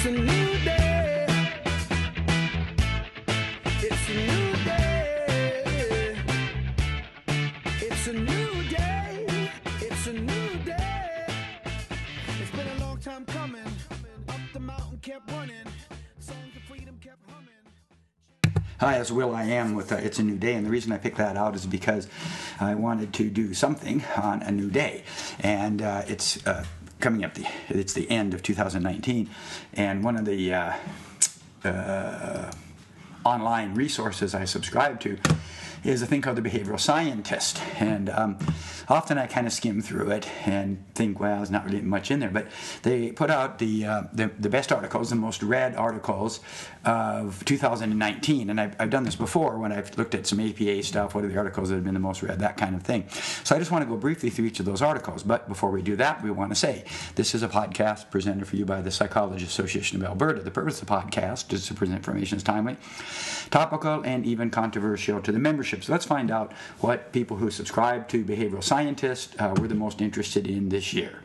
It's a new day. It's a new day. It's a new day. It's a new day. It's been a long time coming. Up the mountain kept running. Songs of freedom kept humming. Hi, it's Will I Am with It's a New Day, and the reason I picked that out is because I wanted to do something on a new day, and it's coming up. It's the end of 2019, and one of the online resources I subscribe to is a thing called The Behavioral Scientist, and often I kind of skim through it and think, well, there's not really much in there, but they put out the best articles, the most read articles of 2019, and I've done this before when I've looked at some APA stuff, what are the articles that have been the most read, that kind of thing. So I just want to go briefly through each of those articles, but before we do that, we want to say, this is a podcast presented for you by the Psychology Association of Alberta. The purpose of the podcast is to present information that's timely, topical, and even controversial to the membership. So let's find out what people who subscribe to Behavioral Scientist were the most interested in this year.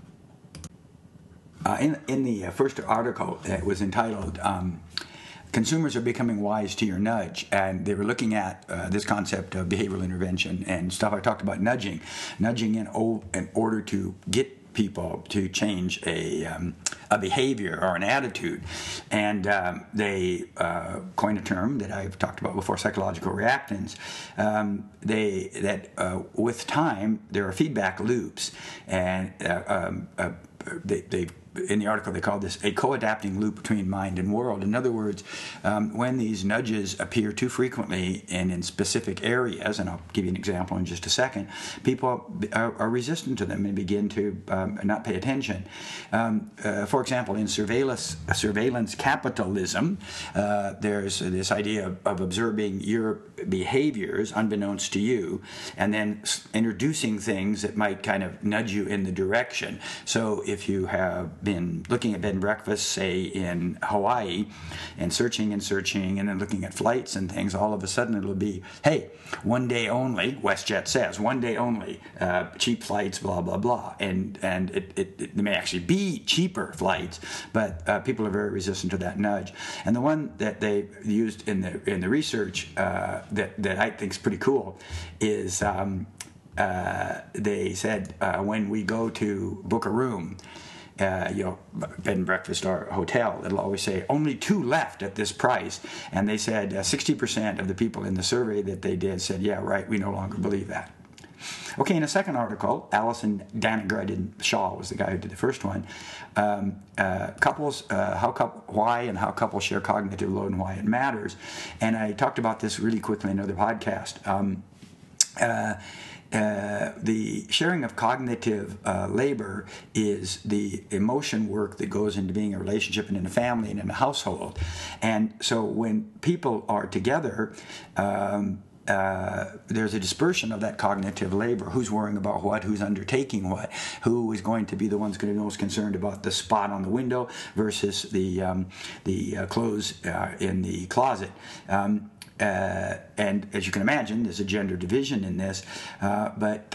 In the first article, it was entitled Consumers Are Becoming Wise to Your Nudge, and they were looking at this concept of behavioral intervention and stuff. I talked about nudging in order to get people to change a behavior or an attitude, and they coined a term that I've talked about before, psychological reactance. With time there are feedback loops, and they in the article they call this a co-adapting loop between mind and world. In other words, when these nudges appear too frequently and in specific areas, and I'll give you an example in just a second, people are resistant to them and begin to not pay attention. For example, in surveillance capitalism, there's this idea of observing your behaviors unbeknownst to you, and then introducing things that might kind of nudge you in the direction. So if you have been looking at bed and breakfast, say in Hawaii, and searching, and then looking at flights and things, all of a sudden it'll be, hey, one day only, WestJet says, one day only, cheap flights, blah, blah, blah. And it may actually be cheaper flights, but people are very resistant to that nudge. And the one that they used in the research that I think is pretty cool is they said when we go to book a room, bed and breakfast or hotel, it'll always say only 2 left at this price, and they said 60% of the people in the survey that they did said, yeah, right, we no longer believe that. Okay, in a second article, Alison Danagard-Shaw was the guy who did the first one. Couples, why and how couples share cognitive load and why it matters. And I talked about this really quickly in another podcast. The sharing of cognitive labor is the emotion work that goes into being a relationship and in a family and in a household. And so when people are together, there's a dispersion of that cognitive labor. Who's worrying about what? Who's undertaking what? Who is going to be the ones going to be most concerned about the spot on the window versus the clothes in the closet? And as you can imagine, there's a gender division in this, but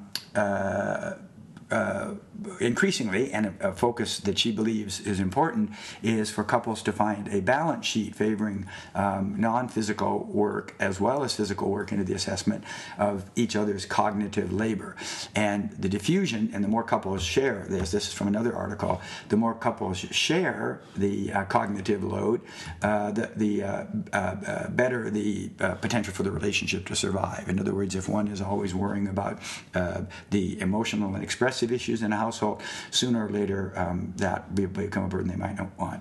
increasingly, and a focus that she believes is important, is for couples to find a balance sheet favoring non-physical work as well as physical work into the assessment of each other's cognitive labor. And the diffusion, and the more couples share this is from another article, the more couples share the cognitive load, the better the potential for the relationship to survive. In other words, if one is always worrying about the emotional and expressive issues in a household, sooner or later that will become a burden they might not want.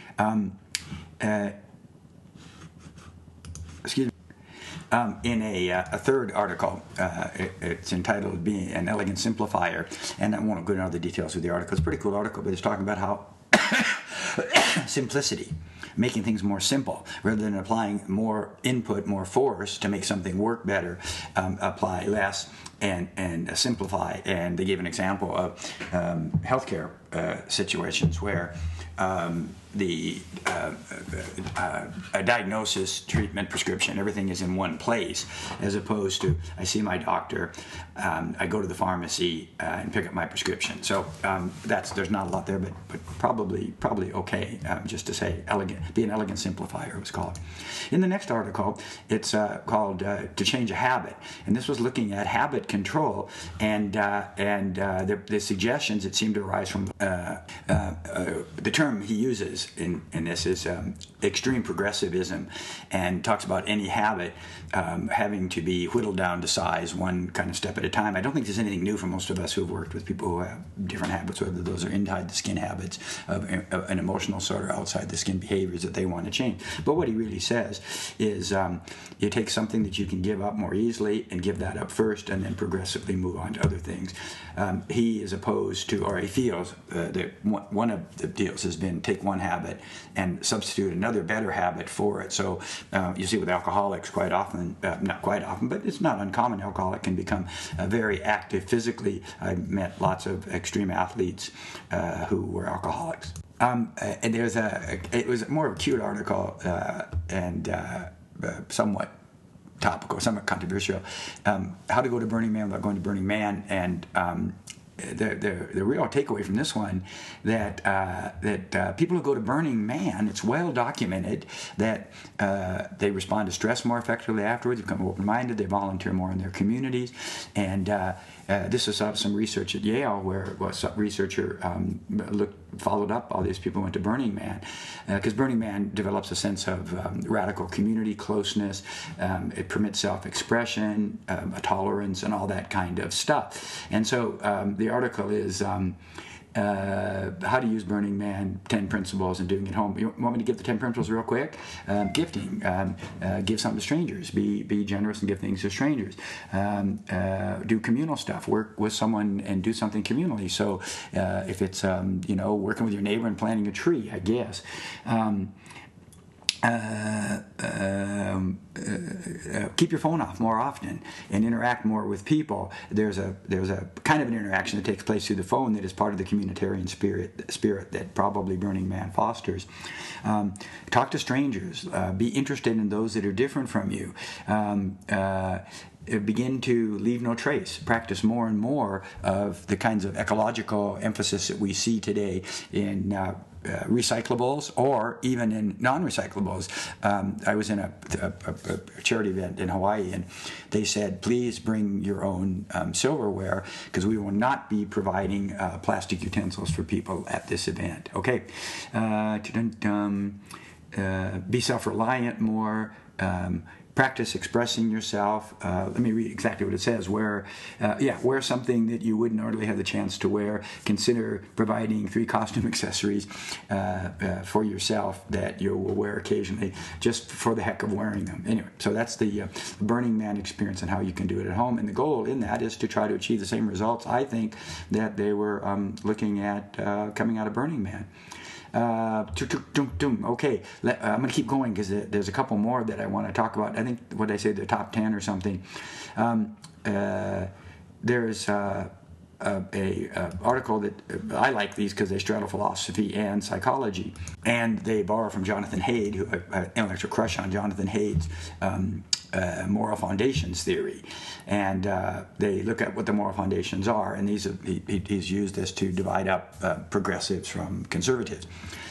In a third article, it's entitled Being an Elegant Simplifier, and I won't go into all the details of the article. It's a pretty cool article, but it's talking about how simplicity, making things more simple, rather than applying more input, more force to make something work better, apply less and simplify. And they gave an example of healthcare situations where a diagnosis, treatment, prescription, everything is in one place, as opposed to I see my doctor, I go to the pharmacy and pick up my prescription. So there's not a lot there, but probably okay. Just to say, be an elegant simplifier, it was called. In the next article, it's called "To Change a Habit," and this was looking at habit control, and the suggestions that seem to arise from the term he uses in this is extreme progressivism, and talks about any habit having to be whittled down to size one kind of step at a time. I don't think there's anything new for most of us who have worked with people who have different habits, whether those are inside the skin habits of an emotional sort or outside the skin behaviors that they want to change. But what he really says is you take something that you can give up more easily and give that up first, and then progressively move on to other things. He is opposed to, or he feels that one of the deals has been take one habit and substitute another better habit for it. So you see with alcoholics quite often, not quite often, but it's not uncommon, alcoholic can become very active physically. I've met lots of extreme athletes who were alcoholics. And it was more of a cute article and somewhat topical, somewhat controversial. How to go to Burning Man without going to Burning Man, and the real takeaway from this one that people who go to Burning Man, it's well documented that they respond to stress more effectively afterwards, they become open-minded, they volunteer more in their communities, and this is some research at Yale where a researcher followed up all these people who went to Burning Man, because Burning Man develops a sense of radical community closeness, it permits self-expression, a tolerance, and all that kind of stuff. And so the article is how to use Burning Man, 10 principles, and doing it home. You want me to give the 10 principles real quick? Gifting. Give something to strangers. Be generous and give things to strangers. Do communal stuff. Work with someone and do something communally. So if it's, working with your neighbor and planting a tree, I guess. Keep your phone off more often and interact more with people. There's a kind of an interaction that takes place through the phone that is part of the communitarian spirit that probably Burning Man fosters. Talk to strangers. Be interested in those that are different from you. Begin to leave no trace. Practice more and more of the kinds of ecological emphasis that we see today in recyclables or even in non-recyclables. I was in a charity event in Hawaii, and they said, please bring your own silverware, because we will not be providing plastic utensils for people at this event. Okay. Be self-reliant more. Practice expressing yourself. Let me read exactly what it says. Wear something that you wouldn't ordinarily have the chance to wear. Consider providing 3 costume accessories for yourself that you will wear occasionally, just for the heck of wearing them. Anyway, so that's the Burning Man experience and how you can do it at home. And the goal in that is to try to achieve the same results, I think, that they were looking at coming out of Burning Man. Okay, I'm going to keep going because there's a couple more that I want to talk about. I think, what did I say, the top 10 or something. There's a article that I like these because they straddle philosophy and psychology, and they borrow from Jonathan Haidt, who I have an intellectual crush on Jonathan Haidt's moral foundations theory, and they look at what the moral foundations are, and he's used this to divide up progressives from conservatives.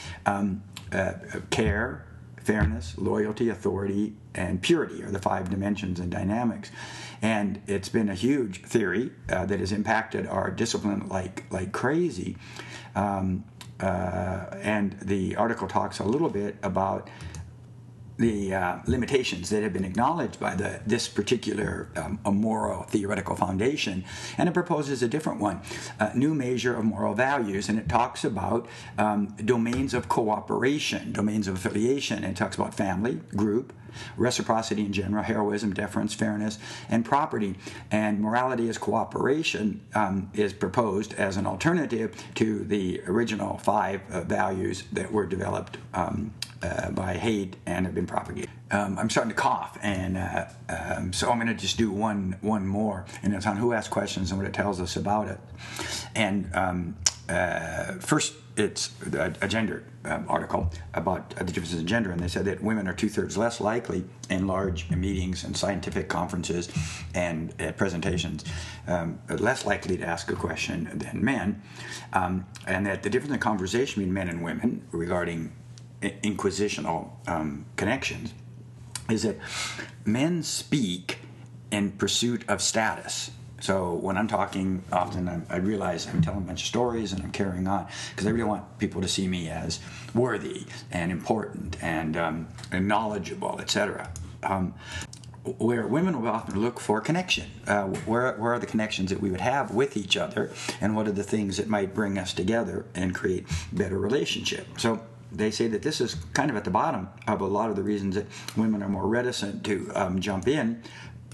Care, fairness, loyalty, authority, and purity are the 5 dimensions and dynamics. And it's been a huge theory that has impacted our discipline like crazy. And the article talks a little bit about the limitations that have been acknowledged by this particular moral theoretical foundation, and it proposes a different one, a new measure of moral values, and it talks about domains of cooperation, domains of affiliation, and it talks about family, group, reciprocity in general, heroism, deference, fairness, and property. And morality as cooperation is proposed as an alternative to the original 5 values that were developed by Haidt and have been propagated. I'm starting to cough, and so I'm going to just do one more, and it's on Who Asked Questions and what it tells us about it. And First, it's a gender article about the differences in gender, and they said that women are 2/3 less likely in large meetings and scientific conferences and presentations, less likely to ask a question than men, and that the difference in conversation between men and women regarding inquisitional connections is that men speak in pursuit of status. So when I'm talking, often I realize I'm telling a bunch of stories and I'm carrying on because I really want people to see me as worthy and important and knowledgeable, etc. Where women will often look for connection. Where are the connections that we would have with each other, and what are the things that might bring us together and create better relationship? So they say that this is kind of at the bottom of a lot of the reasons that women are more reticent to jump in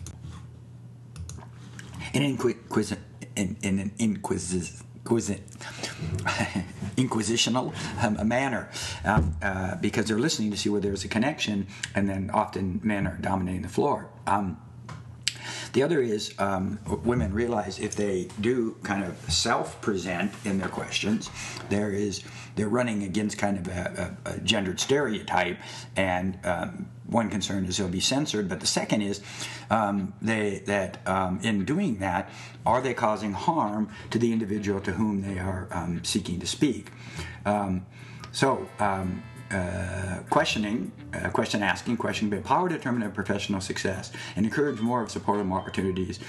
an inquisitional manner, because they're listening to see where there's a connection, and then often men are dominating the floor. The other is women realize if they do kind of self-present in their questions, they're running against kind of a gendered stereotype, and one concern is they'll be censored, but the second is in doing that, are they causing harm to the individual to whom they are seeking to speak? Questioning, question asking, questioning, but power determinant of professional success, and encourage more of supportive opportunities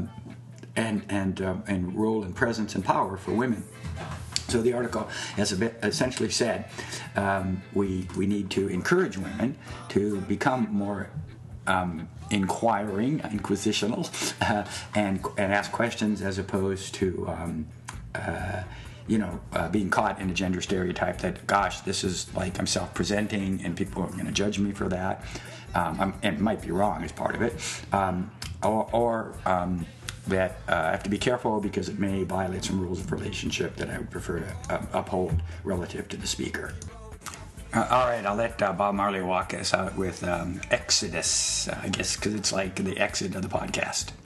and role and presence and power for women. So the article has essentially said we need to encourage women to become more inquiring, inquisitional, and ask questions as opposed to being caught in a gender stereotype that, gosh, this is like I'm self-presenting and people are going to judge me for that. And it might be wrong as part of it. That I have to be careful because it may violate some rules of relationship that I would prefer to uphold relative to the speaker. All right, I'll let Bob Marley walk us out with Exodus, I guess, because it's like the exit of the podcast.